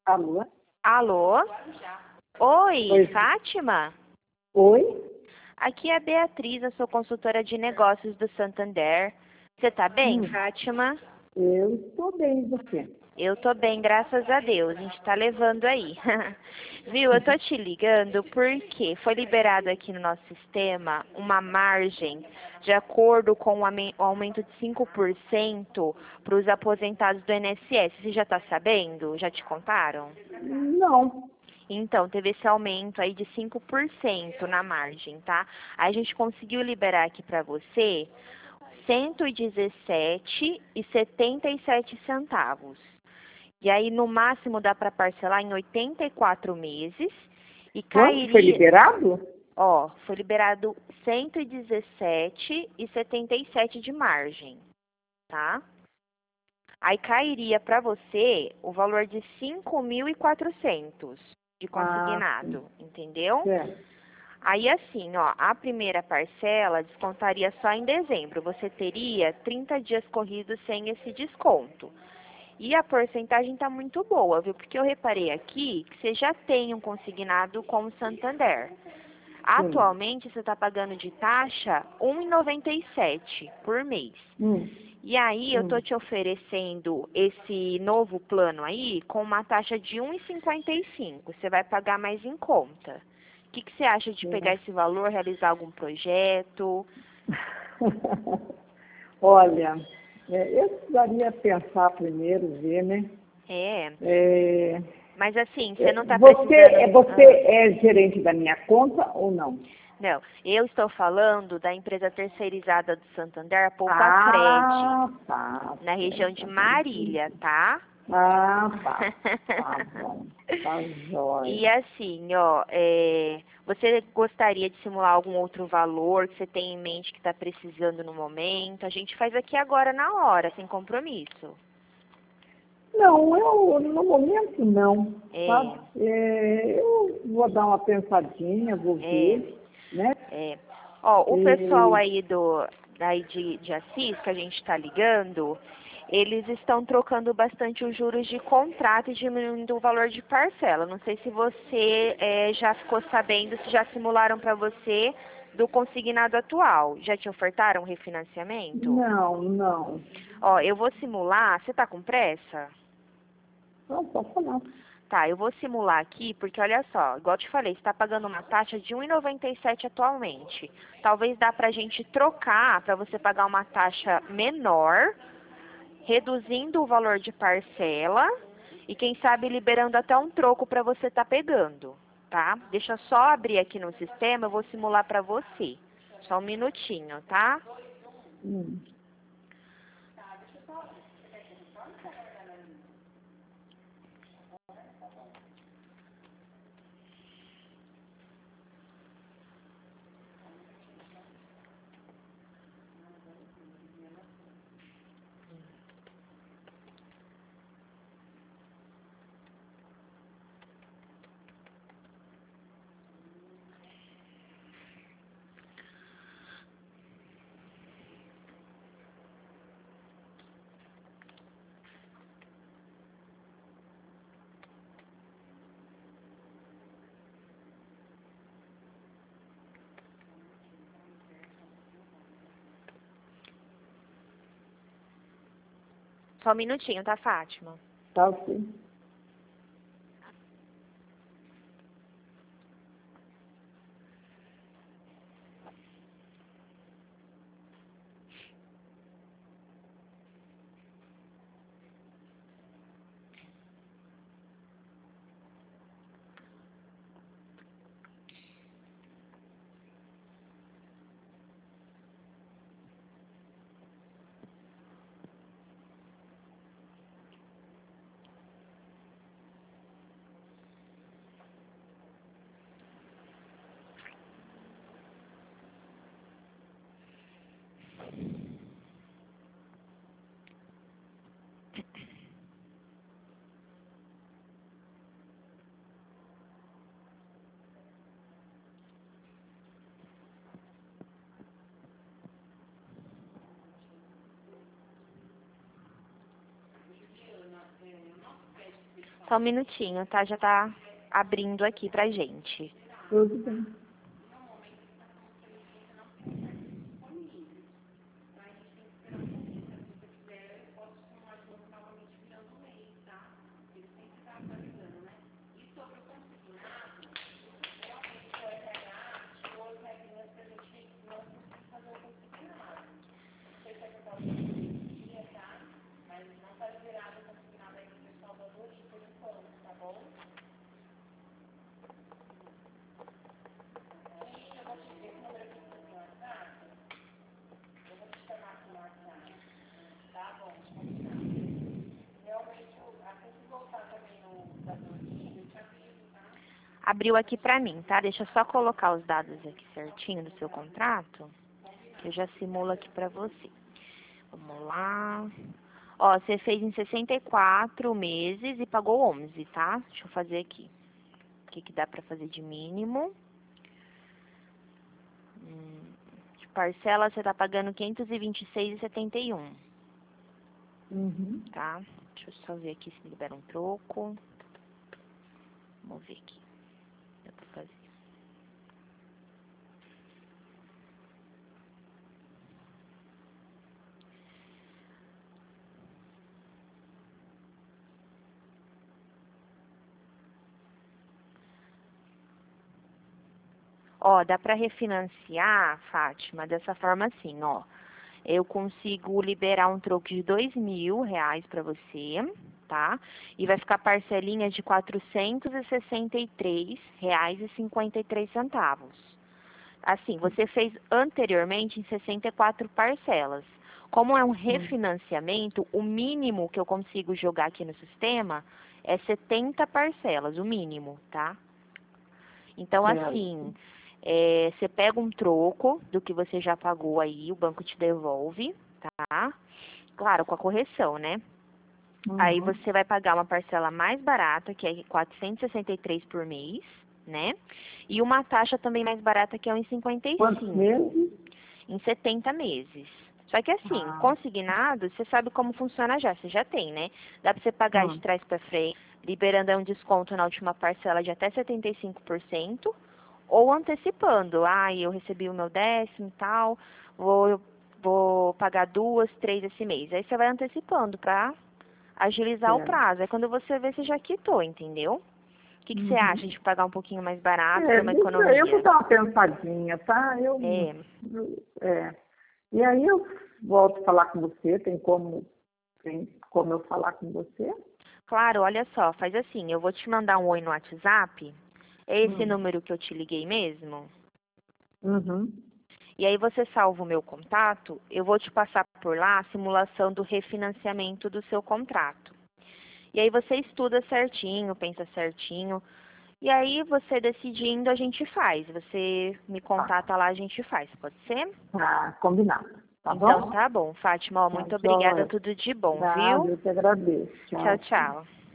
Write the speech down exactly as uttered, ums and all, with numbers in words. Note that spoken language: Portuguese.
Alô? Alô? Oi, Oi. Fátima? Oi? Aqui é a Beatriz, eu sou consultora de negócios do Santander. Você tá bem, Hum, Fátima? eu estou bem, e você? Eu tô bem, graças a Deus. A gente tá levando aí. Viu? Eu tô te ligando porque foi liberado aqui no nosso sistema uma margem de acordo com o ame- o aumento de cinco por cento para os aposentados do I N S S. Você já tá sabendo? Já te contaram? Não. Então, teve esse aumento aí de cinco por cento na margem, tá? Aí a gente conseguiu liberar aqui para você cento e dezessete e setenta e sete centavos. E aí, no máximo, dá para parcelar em oitenta e quatro meses e Quanto foi cairia, liberado? ó, foi liberado cento e dezessete e setenta e sete de margem, tá? Aí cairia para você o valor de cinco mil e quatrocentos de Ah, sim. consignado, entendeu? Certo. Aí assim, ó, a primeira parcela descontaria só em dezembro. Você teria trinta dias corridos sem esse desconto. E a porcentagem está muito boa, viu? Porque eu reparei aqui que você já tem um consignado com o Santander. Sim. Atualmente você está pagando de taxa um real e noventa e sete centavos por mês. Hum, E aí eu tô hum. te oferecendo esse novo plano aí com uma taxa de um real e cinquenta e cinco. Você vai pagar mais em conta. O que, que você acha de pegar É. esse valor, realizar algum projeto? Olha, é, eu precisaria pensar primeiro, ver, né? É, É, mas assim, você é, não está você, é, precisando. você Ah, é gerente da minha conta ou não? não, eu estou falando da empresa terceirizada do Santander, a Poupa Cred, Ah, tá, na região certo. de Agora entendi. Marília, tá? Ah, tá. Tá bom. Tá E jóia. assim, ó, é, você gostaria de simular algum outro valor que você tem em mente que está precisando no momento? A gente faz aqui agora na hora, sem compromisso. Não, eu no momento não, sabe? É, É, eu vou dar uma pensadinha, vou é, ver, né? é. Ó, o pessoal E, aí do daí de, de Assis, que a gente está ligando, eles estão trocando bastante os juros de contrato e diminuindo o valor de parcela. Não sei se você é, já ficou sabendo, se já simularam para você do consignado atual. Já te ofertaram refinanciamento? não, não. Ó, eu vou simular. Você tá com pressa? Não posso falar. Tá, eu vou simular aqui, porque olha só, igual eu te falei, você está pagando uma taxa de um real e noventa e sete atualmente. Talvez dá pra gente trocar para você pagar uma taxa menor, reduzindo o valor de parcela e quem sabe liberando até um troco para você estar pegando, tá? Deixa eu só abrir aqui no sistema, eu vou simular para você. Só um minutinho, tá? Hum. Só um minutinho, tá, Fátima? Tá ok. Só um minutinho, tá? Já tá abrindo aqui pra gente. Tudo bem. Abriu aqui pra mim, tá? Deixa eu só colocar os dados aqui certinho do seu contrato, que eu já simulo aqui pra você. Vamos lá. Ó, você fez em sessenta e quatro meses e pagou onze, tá? Deixa eu fazer aqui. O que que dá pra fazer de mínimo? Hum, de parcela, você tá pagando quinhentos e vinte e seis reais e setenta e um, Uhum. tá? Deixa eu só ver aqui se libera um troco. Vamos ver aqui. Dá pra fazer. Ó, dá pra refinanciar, Fátima, dessa forma assim, ó. Eu consigo liberar um troco de dois mil reais pra você, tá? E vai ficar parcelinha de quatrocentos e sessenta e três reais e cinquenta e três centavos. Assim, você fez anteriormente em sessenta e quatro parcelas. Como é um refinanciamento, o mínimo que eu consigo jogar aqui no sistema é setenta parcelas, o mínimo, tá? Então, Certo. assim, é, você pega um troco do que você já pagou aí, o banco te devolve, tá? Claro, com a correção, né? Uhum. Aí você vai pagar uma parcela mais barata, que é quatrocentos e sessenta e três por mês, né? E uma taxa também mais barata, que é um e cinquenta e Quantos cinco, meses? em setenta meses. Só que assim, Ah. consignado, você sabe como funciona já, você já tem, né? Dá pra você pagar Hum. de trás pra frente, liberando aí um desconto na última parcela de até setenta e cinco por cento, ou antecipando. Ah, eu recebi o meu décimo e tal, vou, vou pagar duas, três esse mês. Aí você vai antecipando pra agilizar o Certo. prazo. Aí quando você vê, você já quitou, entendeu? O que, que você Uhum. acha de pagar um pouquinho mais barato É, para uma deixa- eu vou economia? dar uma pensadinha, tá? Eu, É, eu- é. E aí eu volto a falar com você, tem como, tem como eu falar com você? claro, olha só, faz assim, eu vou te mandar um oi no WhatsApp. É esse Hum. número que eu te liguei mesmo? Uhum. E aí você salva o meu contato, eu vou te passar por lá a simulação do refinanciamento do seu contrato. E aí você estuda certinho, pensa certinho. E aí você decidindo, a gente faz. Você me Tá, contata lá, a gente faz. Pode ser? tá combinado, tá Então bom? tá bom, Fátima. Ó, Tá muito obrigada, joia. tudo de bom, Nada, viu? eu te agradeço. Tchau, Tchau. tchau.